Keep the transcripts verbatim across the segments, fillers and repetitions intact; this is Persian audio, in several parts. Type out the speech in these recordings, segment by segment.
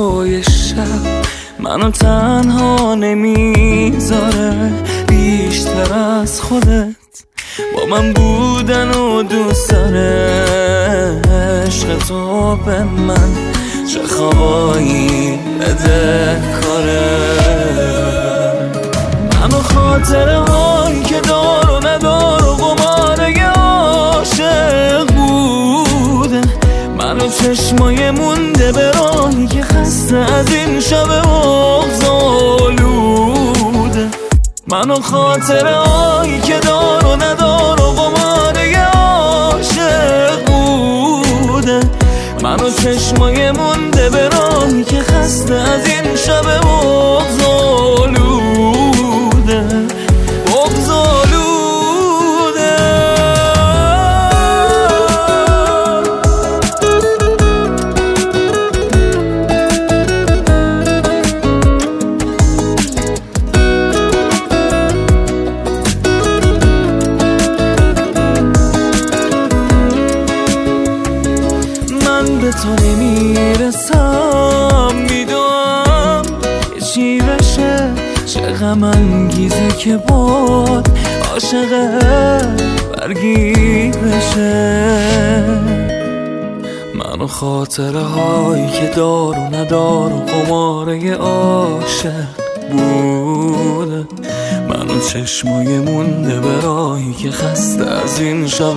صدای شب منو تنها نمیذاره بیشتر از خودت با من بودن و دوست داره. عشق تو به من چه خوابایی بده کاره. منو خاطره هایی که دار و ندار و قماره عاشق بوده. منو چشمای مونده به راهی که خسته از این شب بغض‌آلوده. منو خاطره هایی که دار و ندار و قماره عاشق بوده. منو چشمای مونده به راهی که خسته از این شب بغض‌آلوده بغض‌آلوده. به تو نمیرسم میدونم که چی بشه. چه غم انگیزه که باد عاشقه برگی بشه. منو خاطره هایی که دار و ندار و قماره عاشق بوده. منو چشمای مونده به راهی که خسته از این شب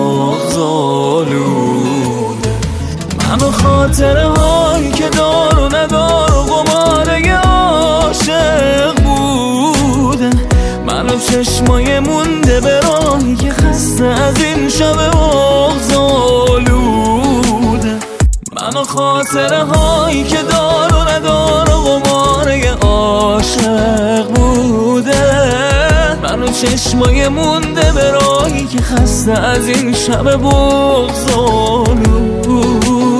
بغض‌آلوده. منو خاطره هایی که دار و ندار و قماره عاشق بوده. منو چشمای مونده به راهی که خسته از این شب بغض‌آلوده. منو خاطره هایی که دار و ندار و قماره عاشق بوده. منو چشمای مونده به راهی که خسته از این شب بغض‌آلوده.